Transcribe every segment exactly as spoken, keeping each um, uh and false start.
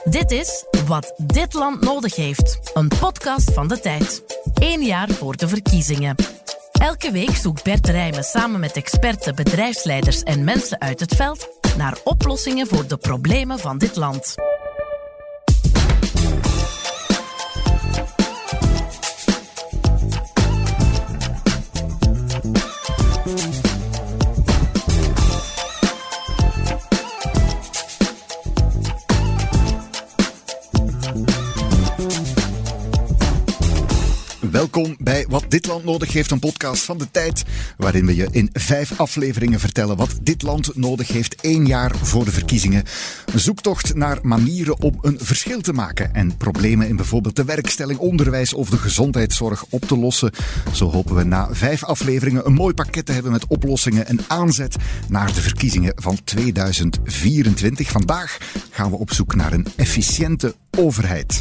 Dit is Wat dit land nodig heeft. Een podcast van De Tijd. Eén jaar voor de verkiezingen. Elke week zoekt Bert Rijmen samen met experten, bedrijfsleiders en mensen uit het veld naar oplossingen voor de problemen van dit land. Welkom bij Wat dit land nodig heeft, een podcast van De Tijd, waarin we je in vijf afleveringen vertellen wat dit land nodig heeft één jaar voor de verkiezingen. Een zoektocht naar manieren om een verschil te maken en problemen in bijvoorbeeld de werkstelling, onderwijs of de gezondheidszorg op te lossen. Zo hopen we na vijf afleveringen een mooi pakket te hebben met oplossingen en aanzet naar de verkiezingen van tweeduizend vierentwintig. Vandaag gaan we op zoek naar een efficiënte overheid.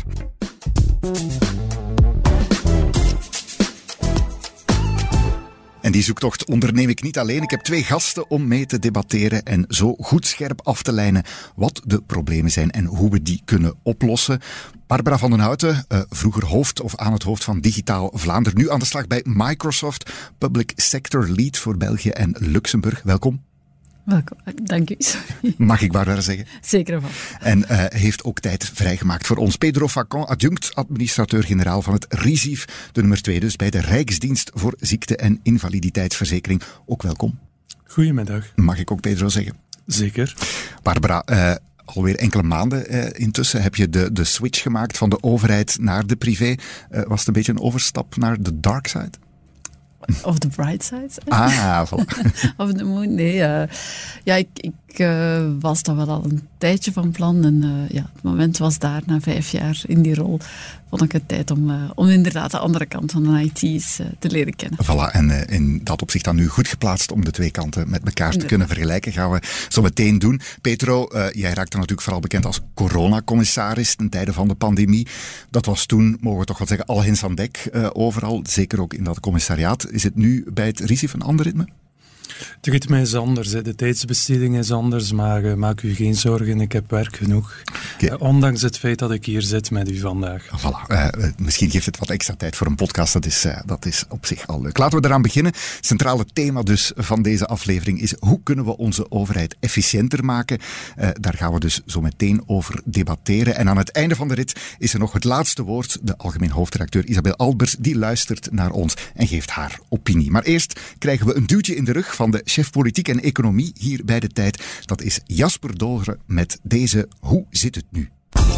En die zoektocht onderneem ik niet alleen. Ik heb twee gasten om mee te debatteren en zo goed scherp af te lijnen wat de problemen zijn en hoe we die kunnen oplossen. Barbara van den Houten, uh, vroeger hoofd of aan het hoofd van Digitaal Vlaanderen, nu aan de slag bij Microsoft, Public Sector Lead voor België en Luxemburg. Welkom. Welkom, dank u. Sorry. Mag ik Barbara zeggen? Zeker wel. En uh, heeft ook tijd vrijgemaakt voor ons. Pedro Facon, adjunct administrateur-generaal van het RISIF, de nummer twee dus bij de Rijksdienst voor Ziekte- en Invaliditeitsverzekering. Ook welkom. Goedemiddag. Mag ik ook Pedro zeggen? Zeker. Barbara, uh, alweer enkele maanden uh, intussen heb je de, de switch gemaakt van de overheid naar de privé. Uh, was het een beetje een overstap naar de dark side? Of the bright side. Ah, voilà. Of the moon, nee. Uh, ja, ik, ik uh, was daar wel al een tijdje van plan. En uh, ja, het moment was daar, na vijf jaar in die rol, vond ik het tijd om, uh, om inderdaad de andere kant van de I T eens uh, te leren kennen. Voilà, en uh, in dat opzicht dan nu goed geplaatst om de twee kanten met elkaar te kunnen vergelijken. Gaan we zo meteen doen. Pedro, uh, jij raakte natuurlijk vooral bekend als coronacommissaris ten tijde van de pandemie. Dat was toen, mogen we toch wel zeggen, al hens aan dek uh, overal. Zeker ook in dat commissariaat. Is het nu bij het RISIF een ander ritme? Het ritme is anders, hè. De tijdsbesteding is anders, maar uh, maak u geen zorgen, ik heb werk genoeg. Okay. Uh, ondanks het feit dat ik hier zit met u vandaag. Voilà, uh, misschien geeft het wat extra tijd voor een podcast, dat is, uh, dat is op zich al leuk. Laten we eraan beginnen. Het centrale thema dus van deze aflevering is: hoe kunnen we onze overheid efficiënter maken? Uh, daar gaan we dus zo meteen over debatteren. En aan het einde van de rit is er nog het laatste woord. De algemeen hoofdredacteur Isabel Albers, die luistert naar ons en geeft haar opinie. Maar eerst krijgen we een duwtje in de rug van de chef politiek en economie hier bij De Tijd. Dat is Jasper Dolgeren met deze Hoe zit het nu?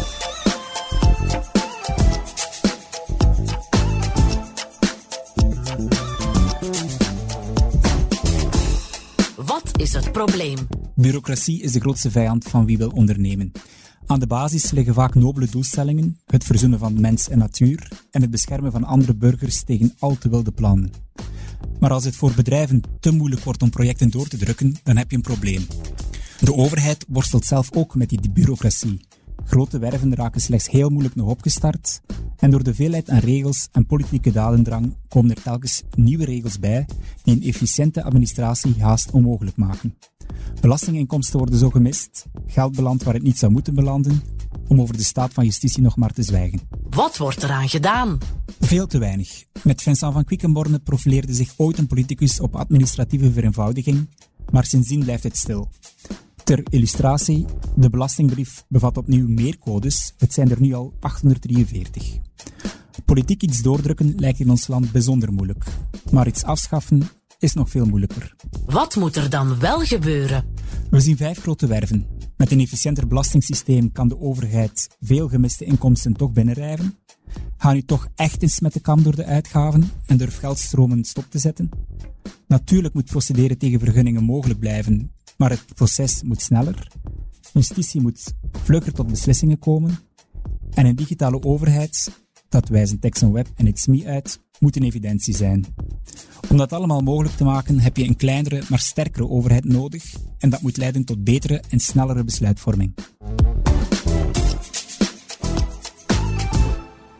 Wat is het probleem? Bureaucratie is de grootste vijand van wie wil ondernemen. Aan de basis liggen vaak nobele doelstellingen, het verzoenen van mens en natuur en het beschermen van andere burgers tegen al te wilde plannen. Maar als het voor bedrijven te moeilijk wordt om projecten door te drukken, dan heb je een probleem. De overheid worstelt zelf ook met die bureaucratie. Grote werven raken slechts heel moeilijk nog opgestart en door de veelheid aan regels en politieke dadendrang komen er telkens nieuwe regels bij die een efficiënte administratie haast onmogelijk maken. Belastinginkomsten worden zo gemist, geld belandt waar het niet zou moeten belanden, om over de staat van justitie nog maar te zwijgen. Wat wordt eraan gedaan? Veel te weinig. Met Vincent van Quickenborne profileerde zich ooit een politicus op administratieve vereenvoudiging, maar sindsdien blijft het stil. Ter illustratie, de belastingbrief bevat opnieuw meer codes, het zijn er nu al achthonderddrieënveertig. Politiek iets doordrukken lijkt in ons land bijzonder moeilijk, maar iets afschaffen is nog veel moeilijker. Wat moet er dan wel gebeuren? We zien vijf grote werven. Met een efficiënter belastingssysteem kan de overheid veel gemiste inkomsten toch binnenrijven. Ga nu toch echt eens met de kam door de uitgaven en durf geldstromen stop te zetten. Natuurlijk moet procederen tegen vergunningen mogelijk blijven, maar het proces moet sneller. Justitie moet vlugger tot beslissingen komen. En een digitale overheid, dat wijzen Texon Web en It's Me uit, moet een evidentie zijn. Om dat allemaal mogelijk te maken heb je een kleinere, maar sterkere overheid nodig en dat moet leiden tot betere en snellere besluitvorming.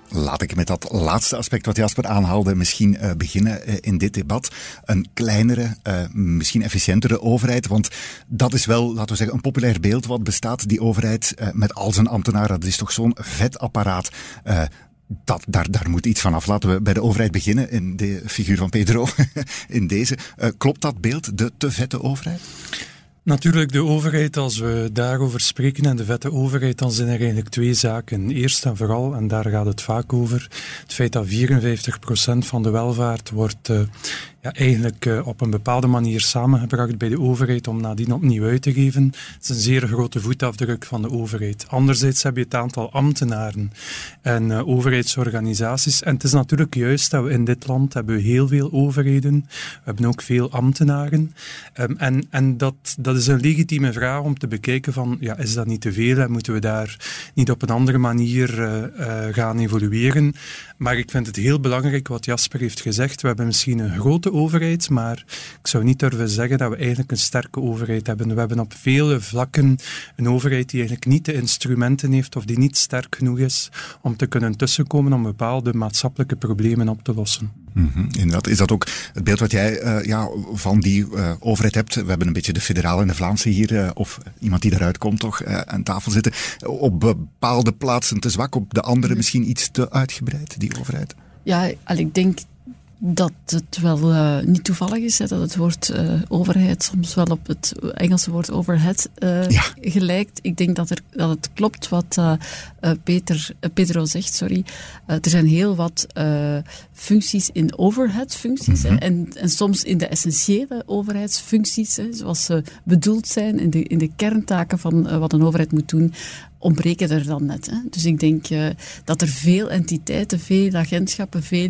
Laat ik met dat laatste aspect wat Jasper aanhaalde misschien uh, beginnen uh, in dit debat. Een kleinere, uh, misschien efficiëntere overheid, want dat is wel, laten we zeggen, een populair beeld wat bestaat, die overheid uh, met al zijn ambtenaren. Dat is toch zo'n vet apparaat. Uh, Dat, daar, daar moet iets van af. Laten we bij de overheid beginnen, in de figuur van Pedro, in deze. Uh, klopt dat beeld, de te vette overheid? Natuurlijk, de overheid, als we daarover spreken en de vette overheid, dan zijn er eigenlijk twee zaken. Eerst en vooral, en daar gaat het vaak over, het feit dat vierenvijftig procent van de welvaart wordt uh, ja, eigenlijk uh, op een bepaalde manier samengebracht bij de overheid om nadien opnieuw uit te geven. Het is een zeer grote voetafdruk van de overheid. Anderzijds heb je het aantal ambtenaren en uh, overheidsorganisaties. En het is natuurlijk juist dat we in dit land hebben we heel veel overheden. We hebben ook veel ambtenaren. Um, en en dat, dat is een legitieme vraag om te bekijken van, ja, is dat niet te veel en moeten we daar niet op een andere manier uh, uh, gaan evolueren? Maar ik vind het heel belangrijk wat Jasper heeft gezegd. We hebben misschien een grote overheid, maar ik zou niet durven zeggen dat we eigenlijk een sterke overheid hebben. We hebben op vele vlakken een overheid die eigenlijk niet de instrumenten heeft of die niet sterk genoeg is om te kunnen tussenkomen om bepaalde maatschappelijke problemen op te lossen. Mm-hmm, inderdaad. Is dat ook het beeld wat jij uh, ja, van die uh, overheid hebt? We hebben een beetje de federale en de Vlaamse hier, uh, of iemand die daaruit komt toch, uh, aan tafel zitten. Op bepaalde plaatsen te zwak, op de andere misschien iets te uitgebreid, die overheid? Ja, al, ik denk dat het wel uh, niet toevallig is, hè, dat het woord uh, overheid soms wel op het Engelse woord overhead uh, ja. gelijkt. Ik denk dat, er, dat het klopt wat uh, uh, Peter, uh, Pedro zegt. Sorry. Uh, er zijn heel wat uh, functies in overhead-functies. Mm-hmm. hè, en, en soms in de essentiële overheidsfuncties, hè, zoals ze bedoeld zijn, in de, in de kerntaken van uh, wat een overheid moet doen, ontbreken er dan net. Hè. Dus ik denk uh, dat er veel entiteiten, veel agentschappen, veel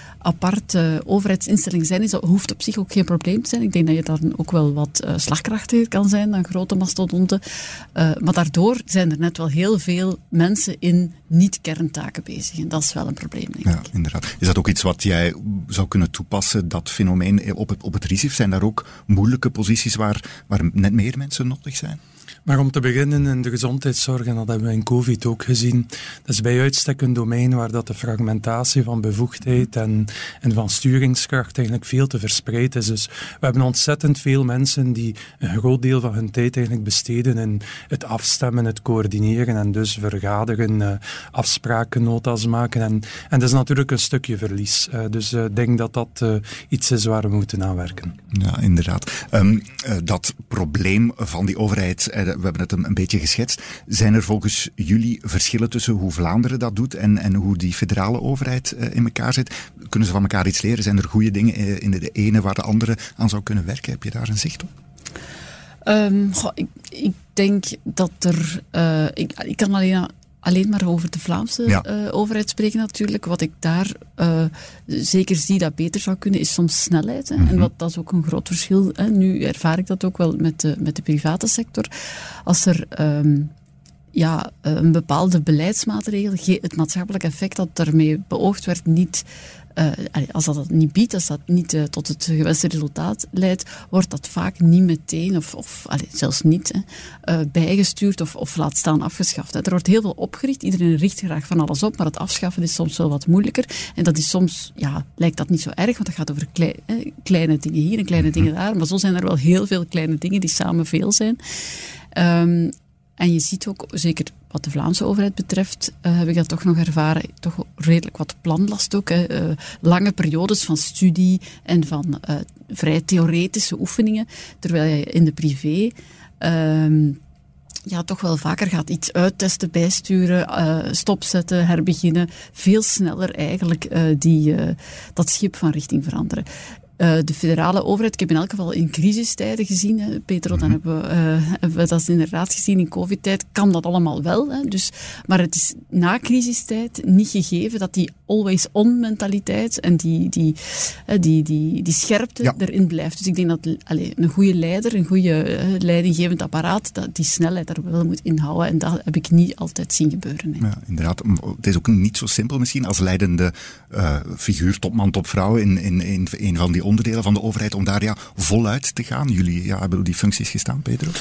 aparte overheidsinstellingen zijn. Dat hoeft op zich ook geen probleem te zijn. Ik denk dat je daar ook wel wat uh, slagkrachtiger kan zijn dan grote mastodonten. Uh, maar daardoor zijn er net wel heel veel mensen in niet-kerntaken bezig. En dat is wel een probleem, denk ja, ik. Inderdaad. Is dat ook iets wat jij zou kunnen toepassen, dat fenomeen op het, op het R I S I F? Zijn daar ook moeilijke posities waar, waar net meer mensen nodig zijn? Maar om te beginnen in de gezondheidszorg, en dat hebben we in COVID ook gezien, dat is bij uitstek een domein waar dat de fragmentatie van bevoegdheid en, en van sturingskracht eigenlijk veel te verspreid is. Dus we hebben ontzettend veel mensen die een groot deel van hun tijd eigenlijk besteden in het afstemmen, het coördineren en dus vergaderen, uh, afspraken, nota's maken. En, en dat is natuurlijk een stukje verlies. Uh, dus ik uh, denk dat dat uh, iets is waar we moeten aan werken. Ja, inderdaad. Um, uh, dat probleem van die overheid, uh, we hebben het een, een beetje geschetst. Zijn er volgens jullie verschillen tussen hoe Vlaanderen dat doet en, en hoe die federale overheid uh, in elkaar zit? Kunnen ze van elkaar iets leren? Zijn er goede dingen uh, in de, de ene waar de andere aan zou kunnen werken? Heb je daar een zicht op? Um, goh, ik, ik denk dat er... Uh, ik, ik kan alleen... Alleen maar over de Vlaamse ja. uh, overheid spreken natuurlijk. Wat ik daar uh, zeker zie dat beter zou kunnen, is soms snelheid. Hè. Mm-hmm. En wat, dat is ook een groot verschil. Hè. Nu ervaar ik dat ook wel met de, met de private sector. Als er um, ja, een bepaalde beleidsmaatregel, het maatschappelijk effect dat daarmee beoogd werd, niet... Uh, als dat het niet biedt, als dat niet uh, tot het gewenste resultaat leidt, wordt dat vaak niet meteen, of, of allee, zelfs niet, hè, uh, bijgestuurd of, of laat staan afgeschaft. Hè. Er wordt heel veel opgericht, iedereen richt graag van alles op, maar het afschaffen is soms wel wat moeilijker. En dat is soms, ja, lijkt dat niet zo erg, want dat gaat over klei, hè, kleine dingen hier en kleine dingen daar. Maar zo zijn er wel heel veel kleine dingen die samen veel zijn. Um, En je ziet ook, zeker wat de Vlaamse overheid betreft, uh, heb ik dat toch nog ervaren, toch redelijk wat planlast ook. Hè. Uh, lange periodes van studie en van uh, vrij theoretische oefeningen, terwijl je in de privé... Uh, ja, toch wel vaker gaat iets uittesten, bijsturen, uh, stopzetten, herbeginnen. Veel sneller eigenlijk uh, die, uh, dat schip van richting veranderen. Uh, de federale overheid, ik heb in elk geval in crisistijden gezien, hè, Pedro, dan hebben we, uh, hebben we dat inderdaad gezien in covid-tijd, kan dat allemaal wel. Hè, dus, maar het is na crisistijd niet gegeven dat die always-on mentaliteit en die, die, uh, die, die, die scherpte ja. erin blijft. Dus ik denk dat allez, een goede leider, een goede uh, leidinggevend apparaat, dat die snelheid daar wel moet inhouden. En dat heb ik niet altijd zien gebeuren. Nee. Ja, inderdaad. Het is ook niet zo simpel misschien als leidende uh, figuur, topman, topvrouw in, in, in een van die onderdelen van de overheid, om daar ja voluit te gaan. Jullie ja, hebben die functies gestaan, Pedro?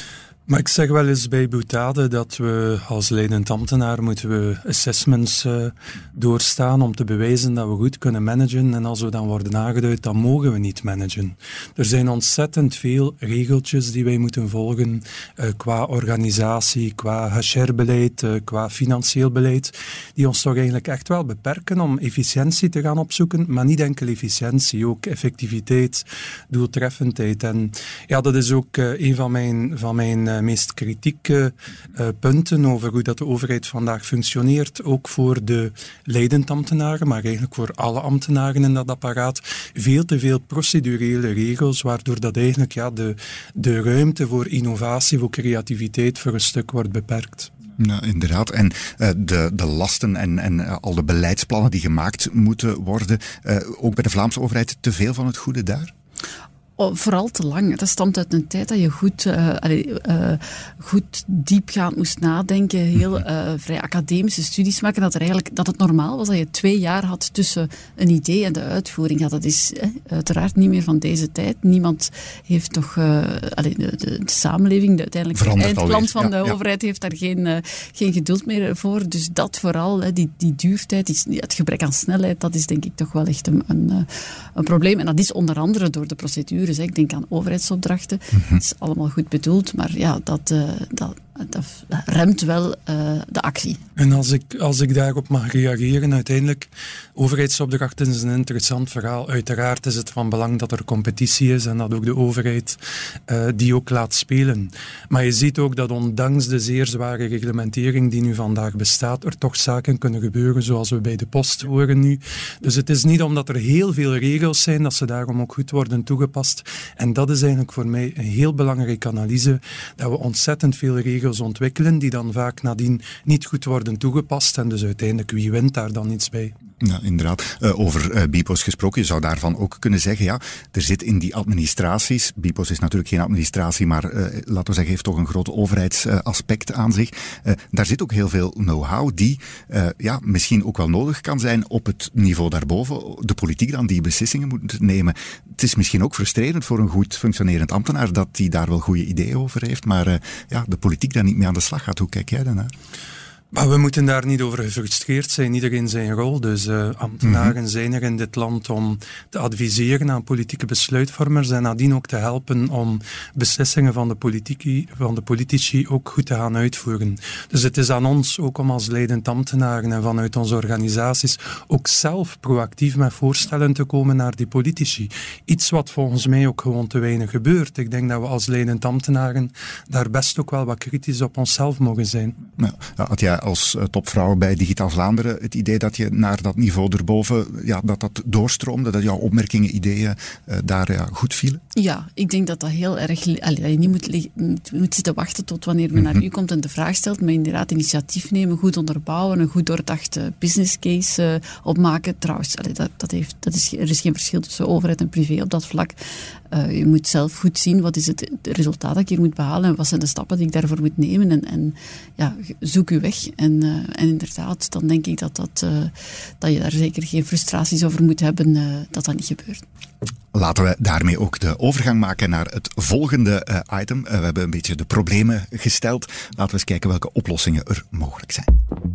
Maar ik zeg wel eens bij Boutade dat we als leidend ambtenaar moeten we assessments uh, doorstaan om te bewijzen dat we goed kunnen managen. En als we dan worden aangeduid, dan mogen we niet managen. Er zijn ontzettend veel regeltjes die wij moeten volgen uh, qua organisatie, qua H R-beleid, uh, qua financieel beleid, die ons toch eigenlijk echt wel beperken om efficiëntie te gaan opzoeken, maar niet enkel efficiëntie, ook effectiviteit, doeltreffendheid. En ja, dat is ook uh, een van mijn, van mijn uh, meest kritieke uh, punten over hoe dat de overheid vandaag functioneert, ook voor de leidend ambtenaren, maar eigenlijk voor alle ambtenaren in dat apparaat. Veel te veel procedurele regels, waardoor dat eigenlijk ja, de, de ruimte voor innovatie, voor creativiteit voor een stuk wordt beperkt. Ja, inderdaad. En uh, de, de lasten en, en uh, al de beleidsplannen die gemaakt moeten worden, uh, ook bij de Vlaamse overheid te veel van het goede daar? Oh, vooral te lang. Dat stamt uit een tijd dat je goed, uh, allee, uh, goed diepgaand moest nadenken, heel uh, vrij academische studies maken, dat, er eigenlijk, dat het normaal was dat je twee jaar had tussen een idee en de uitvoering. Ja, dat is eh, uiteraard niet meer van deze tijd. Niemand heeft toch, uh, allee, de, de, de samenleving, de uiteindelijke eindklant van ja, de ja. overheid heeft daar geen, uh, geen geduld meer voor. Dus dat vooral, hè, die, die duurtijd, die, het gebrek aan snelheid, dat is denk ik toch wel echt een, een, een probleem. En dat is onder andere door de procedure. Ik denk aan overheidsopdrachten. Mm-hmm. Dat is allemaal goed bedoeld, maar ja, dat, uh, dat, dat remt wel uh, de actie. En als ik, als ik daarop mag reageren, uiteindelijk, overheidsopdrachten is een interessant verhaal. Uiteraard is het van belang dat er competitie is en dat ook de overheid uh, die ook laat spelen. Maar je ziet ook dat ondanks de zeer zware reglementering die nu vandaag bestaat, er toch zaken kunnen gebeuren zoals we bij de post horen nu. Dus het is niet omdat er heel veel regels zijn, dat ze daarom ook goed worden toegepast. En dat is eigenlijk voor mij een heel belangrijke analyse, dat we ontzettend veel regels ontwikkelen, die dan vaak nadien niet goed worden toegepast. En dus uiteindelijk, wie wint daar dan iets bij? Ja, inderdaad. Uh, over uh, B I P O's gesproken, je zou daarvan ook kunnen zeggen, ja, er zit in die administraties, B I P O's is natuurlijk geen administratie, maar uh, laten we zeggen, heeft toch een groot overheidsaspect uh, aan zich. Uh, daar zit ook heel veel know-how die uh, ja, misschien ook wel nodig kan zijn op het niveau daarboven, de politiek dan die beslissingen moet nemen. Het is misschien ook frustrerend voor een goed functionerend ambtenaar dat hij daar wel goede ideeën over heeft, maar uh, ja, de politiek daar niet mee aan de slag gaat. Hoe kijk jij daarnaar? Maar we moeten daar niet over gefrustreerd zijn, iedereen zijn rol. Dus uh, ambtenaren mm-hmm. zijn er in dit land om te adviseren aan politieke besluitvormers en nadien ook te helpen om beslissingen van de, politici, van de politici ook goed te gaan uitvoeren. Dus het is aan ons, ook om als leidend ambtenaren en vanuit onze organisaties, ook zelf proactief met voorstellen te komen naar die politici. Iets wat volgens mij ook gewoon te weinig gebeurt. Ik denk dat we als leidend ambtenaren daar best ook wel wat kritisch op onszelf mogen zijn. Ja, had jij als uh, topvrouw bij Digitaal Vlaanderen het idee dat je naar dat niveau erboven, ja, dat dat doorstroomde, dat jouw opmerkingen, ideeën uh, daar ja, goed vielen? Ja, ik denk dat dat heel erg, allee, dat je niet moet, moet, moet zitten wachten tot wanneer men mm-hmm. naar u komt en de vraag stelt, maar inderdaad initiatief nemen, goed onderbouwen, een goed doordachte business case uh, opmaken. Trouwens, allee, dat, dat heeft, dat is, er is geen verschil tussen overheid en privé op dat vlak. Uh, je moet zelf goed zien wat is het, het resultaat dat ik hier moet behalen en wat zijn de stappen die ik daarvoor moet nemen en, en ja, zoek uw weg. En, uh, en inderdaad, dan denk ik dat, dat, uh, dat je daar zeker geen frustraties over moet hebben, uh, dat dat niet gebeurt. Laten we daarmee ook de overgang maken naar het volgende uh, item. Uh, we hebben een beetje de problemen gesteld. Laten we eens kijken welke oplossingen er mogelijk zijn.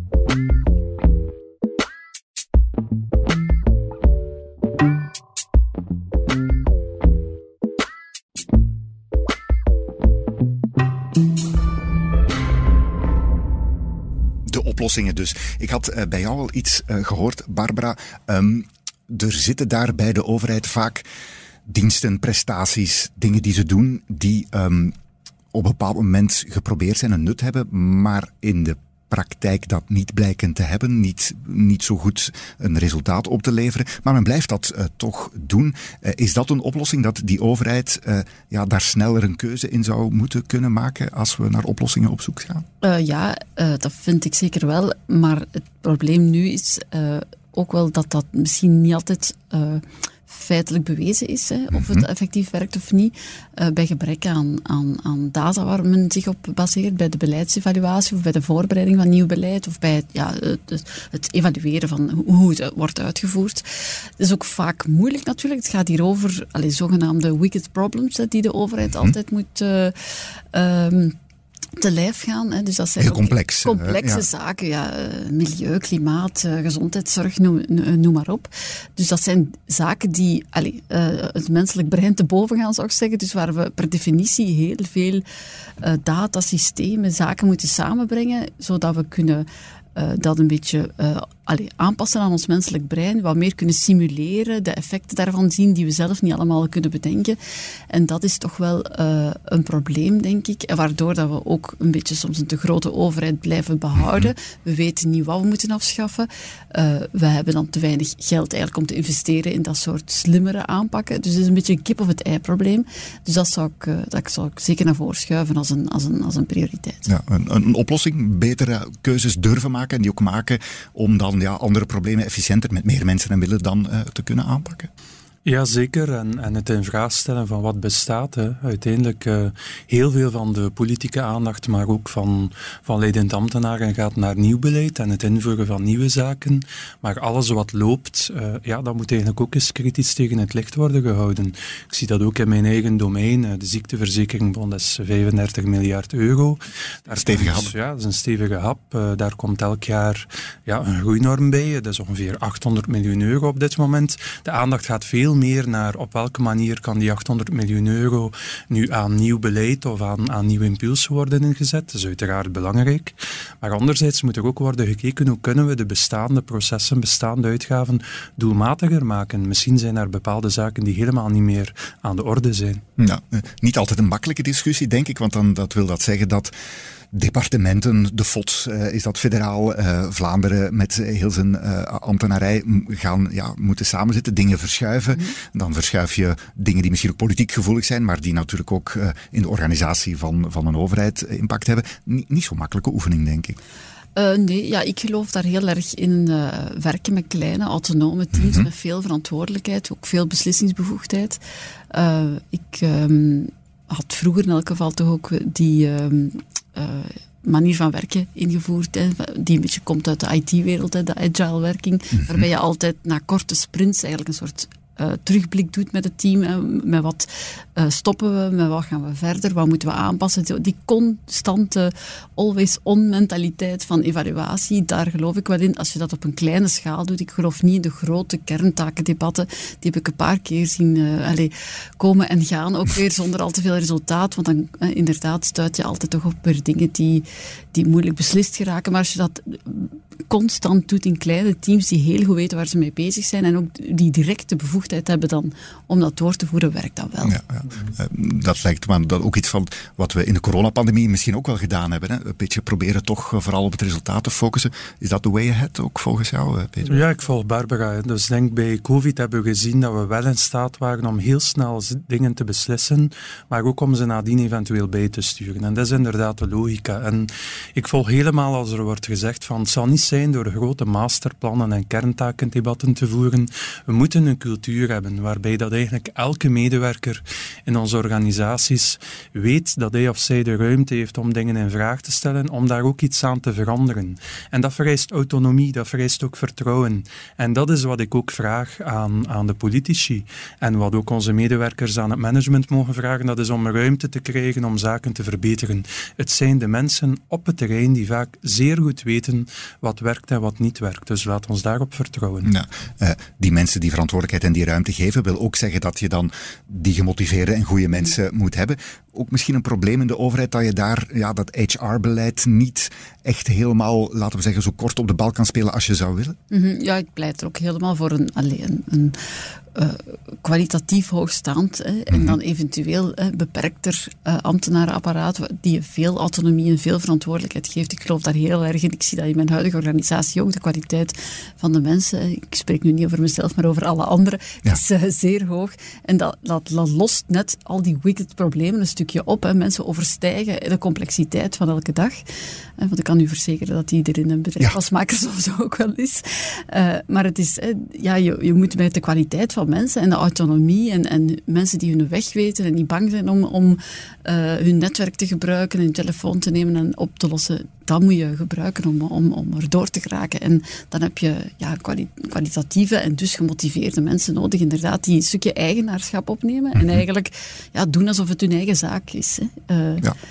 Oplossingen dus. Ik had uh, bij jou al iets uh, gehoord, Barbara. Um, er zitten daar bij de overheid vaak diensten, prestaties, dingen die ze doen, die um, op een bepaald moment geprobeerd zijn, een nut hebben, maar in de praktijk dat niet blijken te hebben, niet, niet zo goed een resultaat op te leveren. Maar men blijft dat uh, toch doen. Uh, is dat een oplossing dat die overheid uh, ja, daar sneller een keuze in zou moeten kunnen maken als we naar oplossingen op zoek gaan? Uh, ja, uh, dat vind ik zeker wel. Maar het probleem nu is uh, ook wel dat dat misschien niet altijd Uh, feitelijk bewezen is, hè, of het effectief werkt of niet, uh, bij gebrek aan, aan, aan data waar men zich op baseert, bij de beleidsevaluatie of bij de voorbereiding van nieuw beleid of bij het, ja, het, het evalueren van hoe het wordt uitgevoerd. Het is ook vaak moeilijk natuurlijk. Het gaat hier over allee, zogenaamde wicked problems, hè, die de overheid altijd moet Uh, um, te lijf gaan. Hè. Dus dat zijn heel ook complex, complexe uh, ja. zaken. Ja, milieu, klimaat, uh, gezondheidszorg, noem, noem maar op. Dus dat zijn zaken die allee, uh, het menselijk brein te boven gaan, zou ik zeggen. Dus waar we per definitie heel veel uh, data, systemen, zaken moeten samenbrengen, zodat we kunnen uh, dat een beetje uh, allee, aanpassen aan ons menselijk brein, wat meer kunnen simuleren, de effecten daarvan zien die we zelf niet allemaal kunnen bedenken. En dat is toch wel uh, een probleem, denk ik. En waardoor dat we ook een beetje soms een te grote overheid blijven behouden. Mm-hmm. We weten niet wat we moeten afschaffen. Uh, we hebben dan te weinig geld eigenlijk om te investeren in dat soort slimmere aanpakken. Dus het is een beetje een kip of het ei probleem. Dus dat zou ik, uh, dat zou ik zeker naar voren schuiven als een, als een, als een prioriteit. Ja, een, een oplossing, betere keuzes durven maken en die ook maken om dan ja, andere problemen efficiënter met meer mensen en middelen dan uh, te kunnen aanpakken. Ja, zeker. En, en het in vraag stellen van wat bestaat. Hè. Uiteindelijk uh, heel veel van de politieke aandacht, maar ook van, van leidend ambtenaren gaat naar nieuw beleid en het invoeren van nieuwe zaken. Maar alles wat loopt, uh, ja, dat moet eigenlijk ook eens kritisch tegen het licht worden gehouden. Ik zie dat ook in mijn eigen domein. Uh, de ziekteverzekeringbond is vijfendertig miljard euro. Daar stevige komt, hap. Ja, dat is een stevige hap. Uh, daar komt elk jaar ja, een groeinorm bij. Dat is ongeveer achthonderd miljoen euro op dit moment. De aandacht gaat veel meer naar op welke manier kan die achthonderd miljoen euro nu aan nieuw beleid of aan, aan nieuwe impulsen worden ingezet. Dat is uiteraard belangrijk. Maar anderzijds moet er ook worden gekeken hoe kunnen we de bestaande processen, bestaande uitgaven doelmatiger maken. Misschien zijn er bepaalde zaken die helemaal niet meer aan de orde zijn. Ja, niet altijd een makkelijke discussie, denk ik, want dan dat wil dat zeggen dat departementen, de F O T S, uh, is dat federaal, uh, Vlaanderen met heel zijn uh, ambtenarij gaan ja, moeten samenzitten, dingen verschuiven. Mm-hmm. Dan verschuif je dingen die misschien ook politiek gevoelig zijn, maar die natuurlijk ook uh, in de organisatie van, van een overheid impact hebben. Niet, niet zo'n makkelijke oefening, denk ik. Uh, nee, ja, ik geloof daar heel erg in uh, werken met kleine, autonome teams, mm-hmm. met veel verantwoordelijkheid, ook veel beslissingsbevoegdheid. Uh, ik um, had vroeger in elk geval toch ook die Um, Uh, manier van werken ingevoerd, hè, die een beetje komt uit de I T-wereld, hè, de agile werking, mm-hmm. waarbij je altijd na korte sprints eigenlijk een soort uh, terugblik doet met het team, hè, met wat uh, stoppen we, met wat gaan we verder, wat moeten we aanpassen. Die constante always-on mentaliteit van evaluatie, daar geloof ik wel in. Als je dat op een kleine schaal doet, ik geloof niet in de grote kerntakendebatten, die heb ik een paar keer zien uh, allez, komen en gaan, ook weer zonder al te veel resultaat, want dan uh, inderdaad stuit je altijd toch op weer dingen die, die moeilijk beslist geraken. Maar als je dat constant doet in kleine teams die heel goed weten waar ze mee bezig zijn en ook die directe bevoegdheid hebben dan om dat door te voeren, werkt dat wel. Ja, ja. Dat lijkt me dat ook iets van wat we in de coronapandemie misschien ook wel gedaan hebben. Hè? Een beetje proberen toch vooral op het resultaat te focussen. Is dat the way ahead ook volgens jou, Peter? Ja, ik volg Barbara. Dus denk bij COVID hebben we gezien dat we wel in staat waren om heel snel dingen te beslissen, maar ook om ze nadien eventueel bij te sturen. En dat is inderdaad de logica. En ik volg helemaal als er wordt gezegd van het zal niet zijn door grote masterplannen en kerntakendebatten te voeren. We moeten een cultuur hebben waarbij dat eigenlijk elke medewerker in onze organisaties weet dat hij of zij de ruimte heeft om dingen in vraag te stellen, om daar ook iets aan te veranderen. En dat vereist autonomie, dat vereist ook vertrouwen. En dat is wat ik ook vraag aan, aan de politici. En wat ook onze medewerkers aan het management mogen vragen, dat is om ruimte te krijgen om zaken te verbeteren. Het zijn de mensen op het terrein die vaak zeer goed weten wat werkt en wat niet werkt. Dus laat ons daarop vertrouwen. Ja, uh, die mensen die verantwoordelijkheid en die ruimte geven, wil ook zeggen dat je dan die gemotiveerde en goede mensen moet hebben. Ook misschien een probleem in de overheid dat je daar ja, dat H R-beleid niet echt helemaal, laten we zeggen, zo kort op de bal kan spelen als je zou willen? Mm-hmm, ja, ik pleit er ook helemaal voor een, alleen, een uh, kwalitatief hoogstaand hè, mm-hmm. en dan eventueel uh, beperkter uh, ambtenarenapparaat die veel autonomie en veel verantwoordelijkheid geeft. Ik geloof daar heel erg in. Ik zie dat in mijn huidige organisatie ook. De kwaliteit van de mensen, ik spreek nu niet over mezelf, maar over alle anderen, ja. is uh, zeer hoog. En dat, dat, dat lost net al die wicked problemen een stukje op. Hè. Mensen overstijgen de complexiteit van elke dag. Uh, want ik kan u verzekeren dat die er in een bedrijf ja. als maker sowieso ook wel is. Uh, maar het is, uh, ja, je, je moet met de kwaliteit van mensen en de autonomie en, en mensen die hun weg weten en niet bang zijn om, om uh, hun netwerk te gebruiken en hun telefoon te nemen en op te lossen, dat moet je gebruiken om, om, om er door te geraken. En dan heb je ja, kwali- kwalitatieve en dus gemotiveerde mensen nodig, inderdaad, die een stukje eigenaarschap opnemen en eigenlijk ja, doen alsof het hun eigen zaak is. Hè. Uh, ja.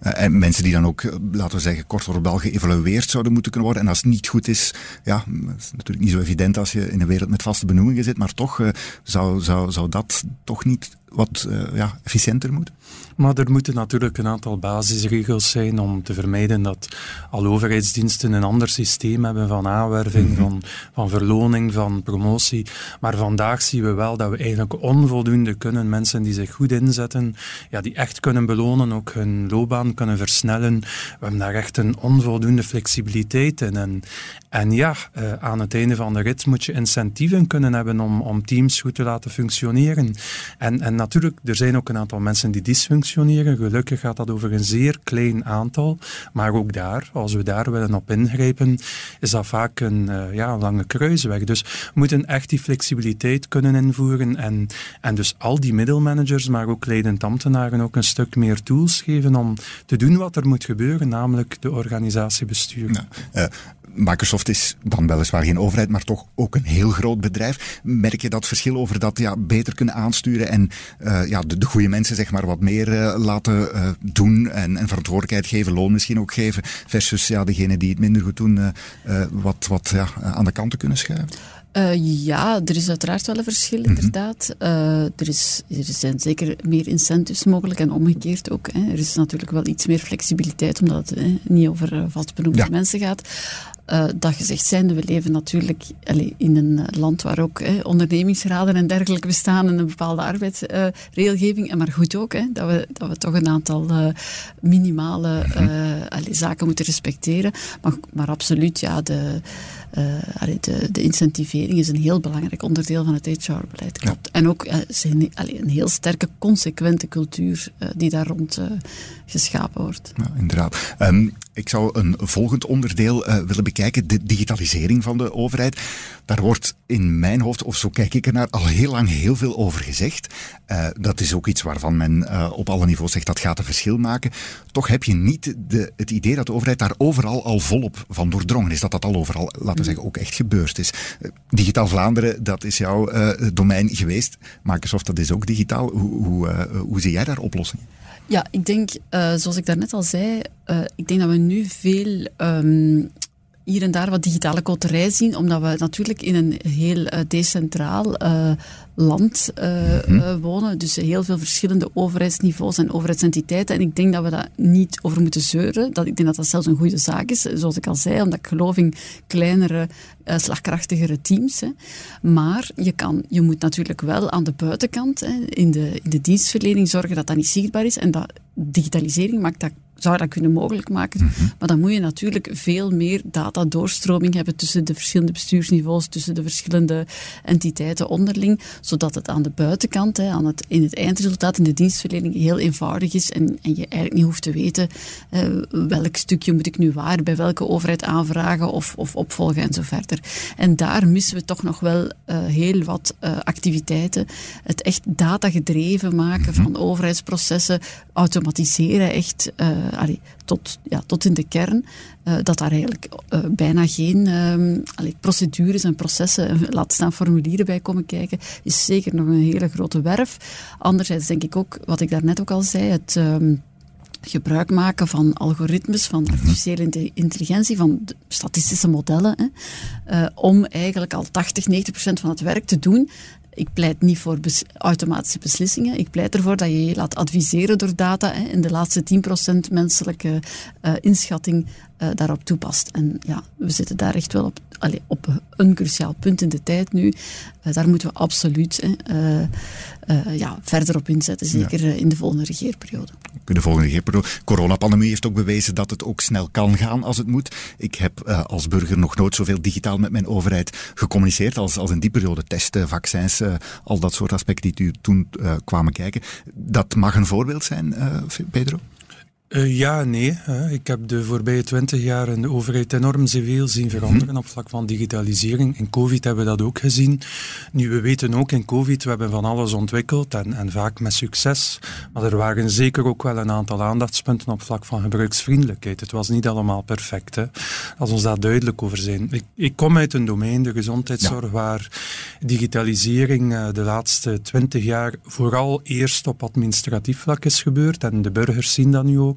Uh, en mensen die dan ook, laten we zeggen, kort voor bel geëvalueerd zouden moeten kunnen worden. En als het niet goed is, ja, dat is natuurlijk niet zo evident als je in een wereld met vaste benoemingen zit, maar toch uh, zou, zou, zou dat toch niet wat uh, ja, efficiënter moeten? Maar er moeten natuurlijk een aantal basisregels zijn om te vermijden dat alle overheidsdiensten een ander systeem hebben van aanwerving, mm-hmm. van, van verloning, van promotie. Maar vandaag zien we wel dat we eigenlijk onvoldoende kunnen mensen die zich goed inzetten, ja, die echt kunnen belonen, ook hun loopbaan kunnen versnellen. We hebben daar echt een onvoldoende flexibiliteit in. En, en ja, uh, aan het einde van de rit moet je incentieven kunnen hebben om, om teams goed te laten functioneren. En, en natuurlijk, er zijn ook een aantal mensen die dysfunctioneren. Gelukkig gaat dat over een zeer klein aantal. Maar ook daar, als we daar willen op ingrijpen, is dat vaak een uh, ja, lange kruisweg. Dus we moeten echt die flexibiliteit kunnen invoeren. En, en dus al die middelmanagers, maar ook leidend ambtenaren ook een stuk meer tools geven om te doen wat er moet gebeuren, namelijk de organisatie besturen. Ja, uh, Microsoft is dan weliswaar geen overheid, maar toch ook een heel groot bedrijf. Merk je dat verschil over dat ja, beter kunnen aansturen en uh, ja, de, de goede mensen zeg maar wat meer uh, laten uh, doen en, en verantwoordelijkheid geven, loon misschien ook geven, versus ja, degenen die het minder goed doen, uh, uh, wat, wat ja, aan de kant te kunnen schuiven? Uh, ja, er is uiteraard wel een verschil, inderdaad. Uh, er, is, er zijn zeker meer incentives mogelijk en omgekeerd ook. Hè. Er is natuurlijk wel iets meer flexibiliteit, omdat het hè, niet over uh, vastbenoemde ja. mensen gaat. Uh, dat gezegd zijnde, we leven natuurlijk allez, in een land waar ook hè, ondernemingsraden en dergelijke bestaan en een bepaalde arbeidsregelgeving. Uh, en maar goed ook, hè, dat, we, dat we toch een aantal uh, minimale uh, allez, zaken moeten respecteren. Maar, maar absoluut, ja, de... Uh, allee, de, de incentivering is een heel belangrijk onderdeel van het H R-beleid. Klopt. Ja. En ook uh, een, allee, een heel sterke, consequente cultuur uh, die daar rond uh, geschapen wordt. Ja, inderdaad. Um, ik zou een volgend onderdeel uh, willen bekijken, de digitalisering van de overheid. Daar wordt in mijn hoofd, of zo kijk ik ernaar, al heel lang heel veel over gezegd. Uh, dat is ook iets waarvan men uh, op alle niveaus zegt dat gaat een verschil maken. Toch heb je niet de, het idee dat de overheid daar overal al volop van doordrongen is. Dat dat al overal, laten we zeggen, ook echt gebeurd is. Uh, Digitaal Vlaanderen, dat is jouw uh, domein geweest. Microsoft, dat is ook digitaal. Hoe, hoe, uh, hoe zie jij daar oplossingen? Ja, ik denk, uh, zoals ik daarnet al zei, uh, ik denk dat we nu veel... Um, hier en daar wat digitale koterij zien, omdat we natuurlijk in een heel uh, decentraal uh, land uh, mm-hmm. uh, wonen. Dus heel veel verschillende overheidsniveaus en overheidsentiteiten. En ik denk dat we daar niet over moeten zeuren. Dat, ik denk dat dat zelfs een goede zaak is, zoals ik al zei, omdat ik geloof in kleinere, uh, slagkrachtigere teams. Hè. Maar je, kan, je moet natuurlijk wel aan de buitenkant, hè, in, de, in de dienstverlening, zorgen dat dat niet zichtbaar is. En dat digitalisering maakt dat zou dat kunnen mogelijk maken. Mm-hmm. Maar dan moet je natuurlijk veel meer datadoorstroming hebben tussen de verschillende bestuursniveaus, tussen de verschillende entiteiten onderling, zodat het aan de buitenkant, hè, aan het, in het eindresultaat, in de dienstverlening, heel eenvoudig is en, en je eigenlijk niet hoeft te weten eh, welk stukje moet ik nu waar, bij welke overheid aanvragen of, of opvolgen en zo verder. En daar missen we toch nog wel uh, heel wat uh, activiteiten. Het echt datagedreven maken van overheidsprocessen, automatiseren echt uh, allee, tot, ja, tot in de kern, uh, dat daar eigenlijk uh, bijna geen um, allee, procedures en processen, laat staan formulieren bij komen kijken, is zeker nog een hele grote werf. Anderzijds denk ik ook, wat ik daarnet ook al zei, het... Um, gebruik maken van algoritmes, van artificiële intelligentie, van statistische modellen, hè, uh, om eigenlijk al tachtig, negentig procent van het werk te doen. Ik pleit niet voor bes- automatische beslissingen. Ik pleit ervoor dat je je laat adviseren door data hè, en de laatste tien procent menselijke uh, inschatting uh, daarop toepast. En ja, we zitten daar echt wel op, allez, op een cruciaal punt in de tijd nu. Uh, daar moeten we absoluut hè, uh, uh, ja, verder op inzetten, zeker ja. in de volgende regeerperiode. In de volgende regeerperiode. Coronapandemie heeft ook bewezen dat het ook snel kan gaan als het moet. Ik heb uh, als burger nog nooit zoveel digitaal met mijn overheid gecommuniceerd als, als in die periode. Testen, vaccins, uh, al dat soort aspecten die toen uh, kwamen kijken. Dat mag een voorbeeld zijn, uh, Pedro? Uh, ja, nee. Uh, ik heb de voorbije twintig jaar in de overheid enorm zoveel zien veranderen mm-hmm. op vlak van digitalisering. In COVID hebben we dat ook gezien. Nu, we weten ook in COVID, we hebben van alles ontwikkeld en, en vaak met succes. Maar er waren zeker ook wel een aantal aandachtspunten op vlak van gebruiksvriendelijkheid. Het was niet allemaal perfect. Hè. Als ons daar duidelijk over zijn. Ik, ik kom uit een domein, de gezondheidszorg, ja. waar digitalisering uh, de laatste twintig jaar vooral eerst op administratief vlak is gebeurd. En de burgers zien dat nu ook.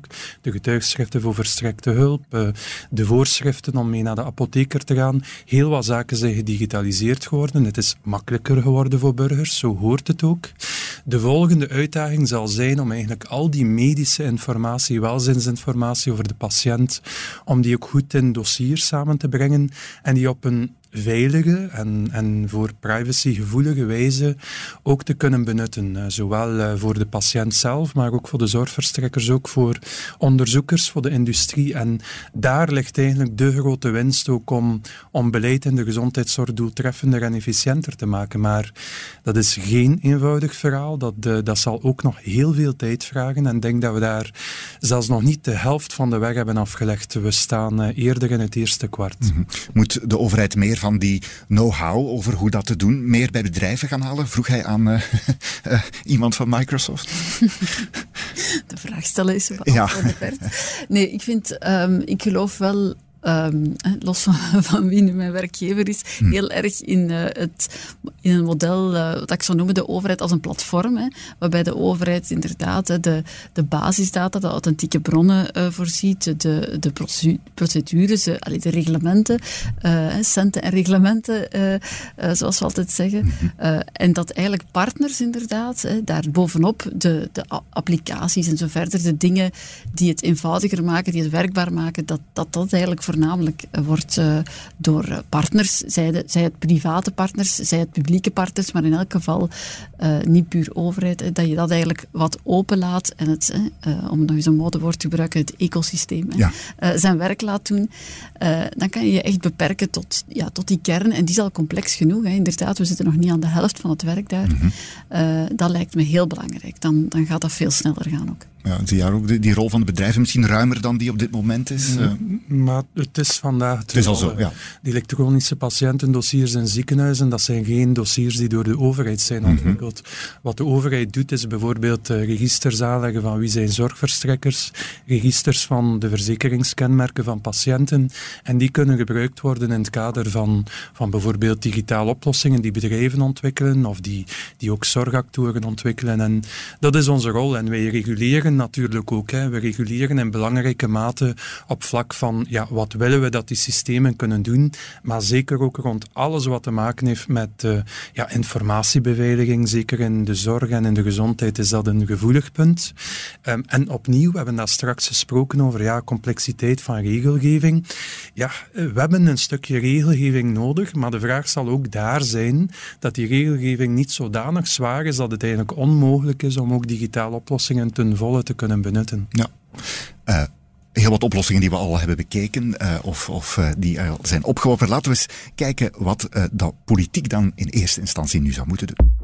ook. De getuigschriften voor verstrekte hulp, uh, de voorschriften om mee naar de apotheker te gaan. Heel wat zaken zijn gedigitaliseerd geworden. Het is makkelijker geworden voor burgers, zo hoort het ook. De volgende uitdaging zal zijn om eigenlijk al die medische informatie, welzijnsinformatie over de patiënt, om die ook goed in dossiers samen te brengen en die op een veilige en, en voor privacy gevoelige wijze ook te kunnen benutten. Uh, zowel uh, voor de patiënt zelf, maar ook voor de zorgverstrekkers, ook voor onderzoekers, voor de industrie. En daar ligt eigenlijk de grote winst ook om, om beleid in de gezondheidszorg doeltreffender en efficiënter te maken. Maar dat is geen eenvoudig verhaal. Dat, uh, dat zal ook nog heel veel tijd vragen. En ik denk dat we daar zelfs nog niet de helft van de weg hebben afgelegd. We staan uh, eerder in het eerste kwart. Mm-hmm. Moet de overheid meer van die know-how over hoe dat te doen, meer bij bedrijven gaan halen? Vroeg hij aan uh, uh, iemand van Microsoft. De vraag stellen is ja. Nee, ik vind, um, ik geloof wel, Um, los van, van wie nu mijn werkgever is, hmm. heel erg in, uh, het, in een model, uh, wat ik zou noemen, de overheid als een platform, hè, waarbij de overheid inderdaad hè, de, de basisdata, de authentieke bronnen uh, voorziet, de, de procedures, de, allee, de reglementen, uh, centen en reglementen, uh, uh, zoals we altijd zeggen. Uh, en dat eigenlijk partners inderdaad, hè, daar bovenop de, de applicaties en zo verder, de dingen die het eenvoudiger maken, die het werkbaar maken, dat dat, dat eigenlijk voor voornamelijk wordt uh, door partners, zij, de, zij het private partners, zij het publieke partners, maar in elk geval uh, niet puur overheid, hè, dat je dat eigenlijk wat openlaat en het, uh, om nog eens een modewoord te gebruiken, het ecosysteem, hè, ja. uh, zijn werk laat doen, uh, dan kan je je echt beperken tot, ja, tot die kern en die is al complex genoeg. Hè. Inderdaad, we zitten nog niet aan de helft van het werk daar. Mm-hmm. Uh, dat lijkt me heel belangrijk. Dan, dan gaat dat veel sneller gaan ook. Ja, zie je ook die, die rol van de bedrijven misschien ruimer dan die op dit moment is? Uh. Maar het is vandaag het, het is al zo, ja. Die elektronische patiëntendossiers in ziekenhuizen, dat zijn geen dossiers die door de overheid zijn ontwikkeld. Mm-hmm. Wat de overheid doet, is bijvoorbeeld uh, registers aanleggen van wie zijn zorgverstrekkers, registers van de verzekeringskenmerken van patiënten, en die kunnen gebruikt worden in het kader van, van bijvoorbeeld digitale oplossingen die bedrijven ontwikkelen, of die, die ook zorgactoren ontwikkelen. En dat is onze rol, en wij reguleren natuurlijk ook. Hè. We reguleren in belangrijke mate op vlak van ja, wat willen we dat die systemen kunnen doen, maar zeker ook rond alles wat te maken heeft met uh, ja, informatiebeveiliging, zeker in de zorg en in de gezondheid is dat een gevoelig punt. Um, en opnieuw, we hebben daar straks gesproken over ja, complexiteit van regelgeving. Ja, we hebben een stukje regelgeving nodig, maar de vraag zal ook daar zijn dat die regelgeving niet zodanig zwaar is dat het eigenlijk onmogelijk is om ook digitale oplossingen ten volle te kunnen benutten. Ja. Uh, heel wat oplossingen die we al hebben bekeken uh, of, of uh, die al zijn opgeworpen. Laten we eens kijken wat uh, dat politiek dan in eerste instantie nu zou moeten doen.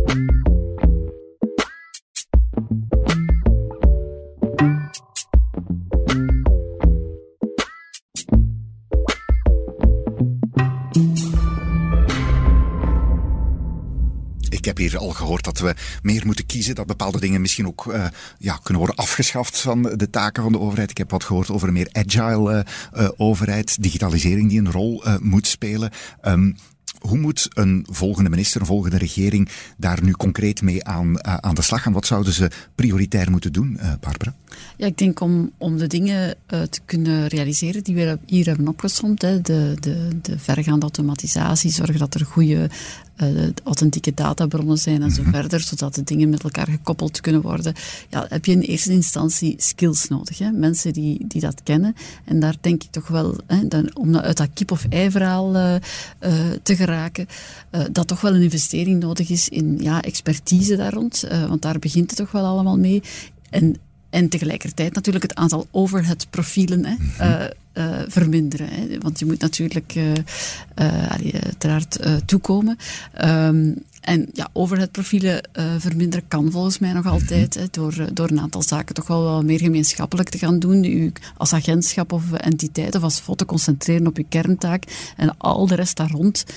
Ik heb hier al gehoord dat we meer moeten kiezen, dat bepaalde dingen misschien ook uh, ja, kunnen worden afgeschaft van de taken van de overheid. Ik heb wat gehoord over een meer agile uh, uh, overheid, digitalisering die een rol uh, moet spelen. Um, Hoe moet een volgende minister, een volgende regering daar nu concreet mee aan, uh, aan de slag gaan? Wat zouden ze prioritair moeten doen, uh, Barbara? Ja, ik denk om, om de dingen uh, te kunnen realiseren die we hier hebben opgesomd, hè, de, de, de vergaande automatisatie, zorgen dat er goede uh, authentieke databronnen zijn en zo mm-hmm. verder, zodat de dingen met elkaar gekoppeld kunnen worden. Ja, heb je in eerste instantie skills nodig, hè? Mensen die, die dat kennen. En daar denk ik toch wel, hè, dan, om uit dat kip-of-ei-verhaal uh, uh, te geraken, uh, dat toch wel een investering nodig is in ja, expertise daar rond, uh, want daar begint het toch wel allemaal mee. En En tegelijkertijd natuurlijk het aantal overhead-profielen hè, mm-hmm. uh, uh, verminderen. Hè, want je moet natuurlijk uh, uh, uiteraard uh, toekomen. Um, en ja, overhead-profielen uh, verminderen kan volgens mij nog altijd mm-hmm. hè, door, door een aantal zaken toch wel wat meer gemeenschappelijk te gaan doen. U als agentschap of entiteit of als foto concentreren op je kerntaak en al de rest daar rond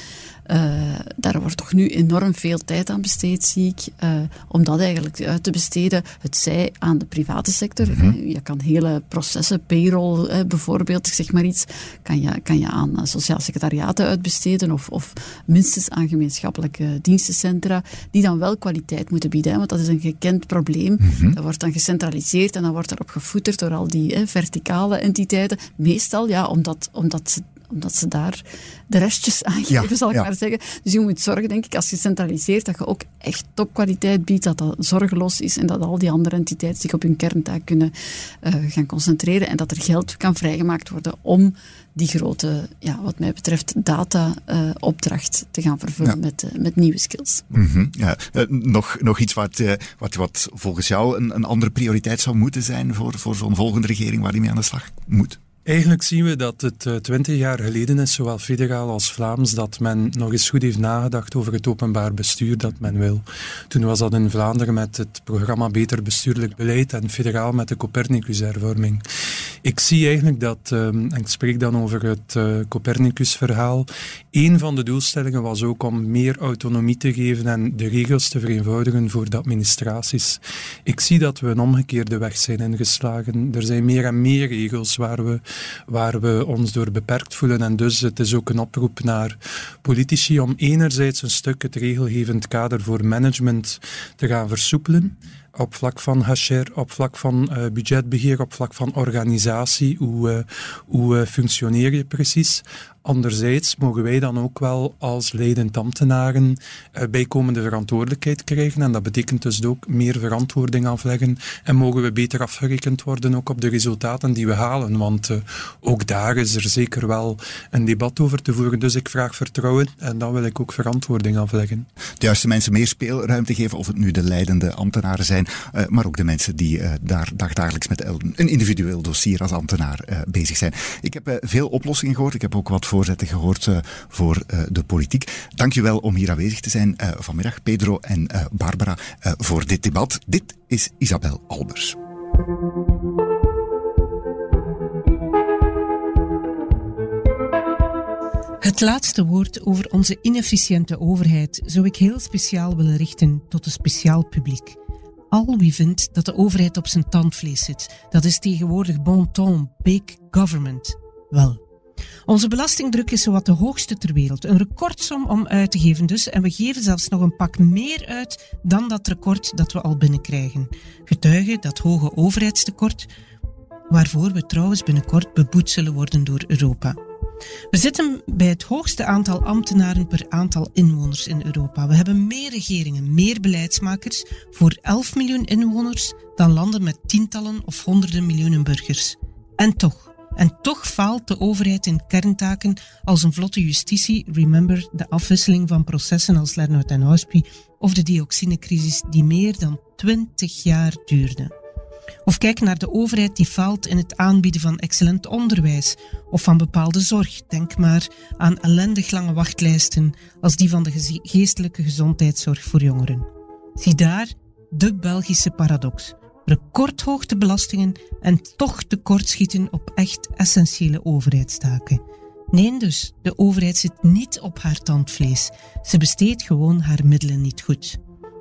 Uh, daar wordt toch nu enorm veel tijd aan besteed, zie ik, uh, om dat eigenlijk uit te besteden. Het zij aan de private sector. Mm-hmm. Je kan hele processen, payroll uh, bijvoorbeeld, zeg maar iets, kan je, kan je aan uh, sociaal secretariaten uitbesteden of, of minstens aan gemeenschappelijke dienstencentra, die dan wel kwaliteit moeten bieden. Hè, want dat is een gekend probleem. Mm-hmm. Dat wordt dan gecentraliseerd en dan wordt erop gevoeterd door al die uh, verticale entiteiten. Meestal, ja, omdat, omdat ze omdat ze daar de restjes aangeven, ja, zal ik ja. maar zeggen. Dus je moet zorgen, denk ik, als je centraliseert, dat je ook echt topkwaliteit biedt, dat dat zorgeloos is en dat al die andere entiteiten zich op hun kerntaak kunnen uh, gaan concentreren en dat er geld kan vrijgemaakt worden om die grote, ja, wat mij betreft, data-opdracht uh, te gaan vervullen ja. met, uh, met nieuwe skills. Mm-hmm, ja. uh, nog, nog iets wat, uh, wat, wat volgens jou een, een andere prioriteit zou moeten zijn voor, voor zo'n volgende regering waar die mee aan de slag moet? Eigenlijk zien we dat het twintig jaar geleden is, zowel federaal als Vlaams, dat men nog eens goed heeft nagedacht over het openbaar bestuur dat men wil. Toen was dat in Vlaanderen met het programma Beter Bestuurlijk Beleid en federaal met de Copernicus-hervorming. Ik zie eigenlijk dat, um, en ik spreek dan over het uh, Copernicus-verhaal, een van de doelstellingen was ook om meer autonomie te geven en de regels te vereenvoudigen voor de administraties. Ik zie dat we een omgekeerde weg zijn ingeslagen. Er zijn meer en meer regels waar we waar we ons door beperkt voelen. En dus het is ook een oproep naar politici om enerzijds een stuk het regelgevend kader voor management te gaan versoepelen. Op vlak van H R, op vlak van uh, budgetbeheer, op vlak van organisatie. Hoe, uh, hoe uh, functioneer je precies? Anderzijds mogen wij dan ook wel als leidend ambtenaren uh, bijkomende verantwoordelijkheid krijgen. En dat betekent dus ook meer verantwoording afleggen. En mogen we beter afgerekend worden ook op de resultaten die we halen. Want uh, ook daar is er zeker wel een debat over te voeren. Dus ik vraag vertrouwen en dan wil ik ook verantwoording afleggen. De juiste mensen meer speelruimte geven, of het nu de leidende ambtenaren zijn, uh, maar ook de mensen die uh, daar dagdagelijks met een individueel dossier als ambtenaar uh, bezig zijn. Ik heb uh, veel oplossingen gehoord. Ik heb ook wat voorzetten gehoord uh, voor uh, de politiek. Dank je wel om hier aanwezig te zijn uh, vanmiddag, Pedro en uh, Barbara, uh, voor dit debat. Dit is Isabel Albers. Het laatste woord over onze inefficiënte overheid zou ik heel speciaal willen richten tot een speciaal publiek. Al wie vindt dat de overheid op zijn tandvlees zit, dat is tegenwoordig bon ton, big government. Wel, onze belastingdruk is zowat de hoogste ter wereld. Een recordsom om uit te geven dus. En we geven zelfs nog een pak meer uit dan dat record dat we al binnenkrijgen. Getuige dat hoge overheidstekort, waarvoor we trouwens binnenkort beboet zullen worden door Europa. We zitten bij het hoogste aantal ambtenaren per aantal inwoners in Europa. We hebben meer regeringen, meer beleidsmakers voor elf miljoen inwoners dan landen met tientallen of honderden miljoenen burgers. En toch... En toch faalt de overheid in kerntaken als een vlotte justitie, remember de afwisseling van processen als Lernout en Houspie, of de dioxinecrisis die meer dan twintig jaar duurde. Of kijk naar de overheid die faalt in het aanbieden van excellent onderwijs of van bepaalde zorg. Denk maar aan ellendig lange wachtlijsten als die van de geestelijke gezondheidszorg voor jongeren. Zie daar de Belgische paradox. Recordhoogte belastingen en toch tekortschieten op echt essentiële overheidstaken. Nee dus, de overheid zit niet op haar tandvlees. Ze besteedt gewoon haar middelen niet goed.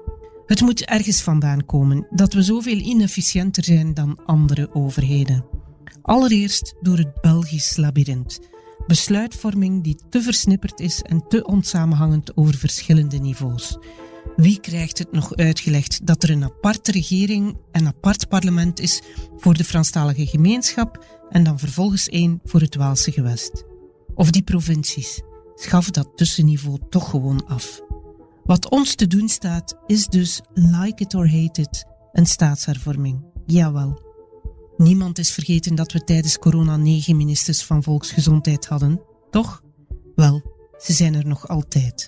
Het moet ergens vandaan komen dat we zoveel inefficiënter zijn dan andere overheden. Allereerst door het Belgisch labyrint. Besluitvorming die te versnipperd is en te onsamenhangend over verschillende niveaus. Wie krijgt het nog uitgelegd dat er een aparte regering en apart parlement is voor de Franstalige gemeenschap en dan vervolgens één voor het Waalse gewest? Of die provincies? Schaf dat tussenniveau toch gewoon af. Wat ons te doen staat is dus, like it or hate it, een staatshervorming. Jawel. Niemand is vergeten dat we tijdens corona negen ministers van volksgezondheid hadden, toch? Wel, ze zijn er nog altijd.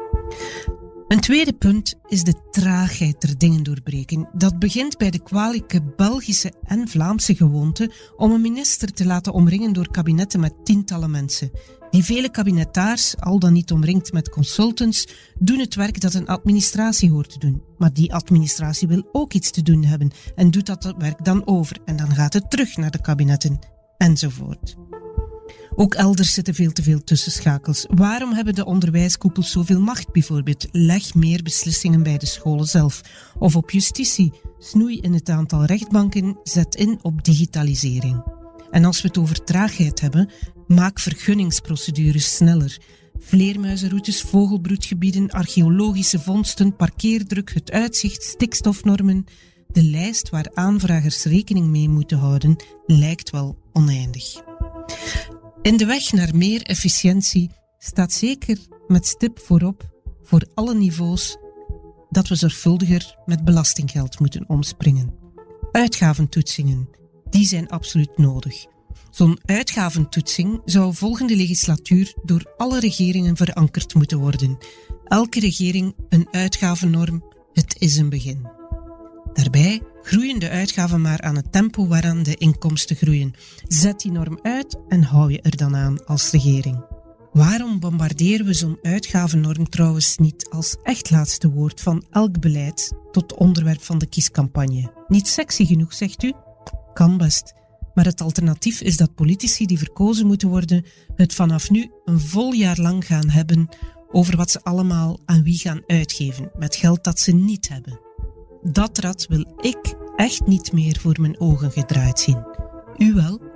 Een tweede punt is de traagheid der dingen doorbreken. Dat begint bij de kwalijke Belgische en Vlaamse gewoonte om een minister te laten omringen door kabinetten met tientallen mensen. Die vele kabinetaars, al dan niet omringd met consultants, doen het werk dat een administratie hoort te doen. Maar die administratie wil ook iets te doen hebben en doet dat werk dan over. En dan gaat het terug naar de kabinetten, enzovoort. Ook elders zitten veel te veel tussenschakels. Waarom hebben de onderwijskoepels zoveel macht bijvoorbeeld? Leg meer beslissingen bij de scholen zelf. Of op justitie. Snoei in het aantal rechtbanken, zet in op digitalisering. En als we het over traagheid hebben, maak vergunningsprocedures sneller. Vleermuizenroutes, vogelbroedgebieden, archeologische vondsten, parkeerdruk, het uitzicht, stikstofnormen. De lijst waar aanvragers rekening mee moeten houden, lijkt wel oneindig. In de weg naar meer efficiëntie staat zeker met stip voorop, voor alle niveaus, dat we zorgvuldiger met belastinggeld moeten omspringen. Uitgaventoetsingen, die zijn absoluut nodig. Zo'n uitgaventoetsing zou volgende legislatuur door alle regeringen verankerd moeten worden. Elke regering een uitgavennorm, het is een begin. Daarbij groeien de uitgaven maar aan het tempo waaraan de inkomsten groeien. Zet die norm uit en hou je er dan aan als regering. Waarom bombarderen we zo'n uitgavennorm trouwens niet als echt laatste woord van elk beleid tot onderwerp van de kiescampagne? Niet sexy genoeg, zegt u? Kan best. Maar het alternatief is dat politici die verkozen moeten worden het vanaf nu een vol jaar lang gaan hebben over wat ze allemaal aan wie gaan uitgeven met geld dat ze niet hebben. Dat rad wil ik echt niet meer voor mijn ogen gedraaid zien. U wel?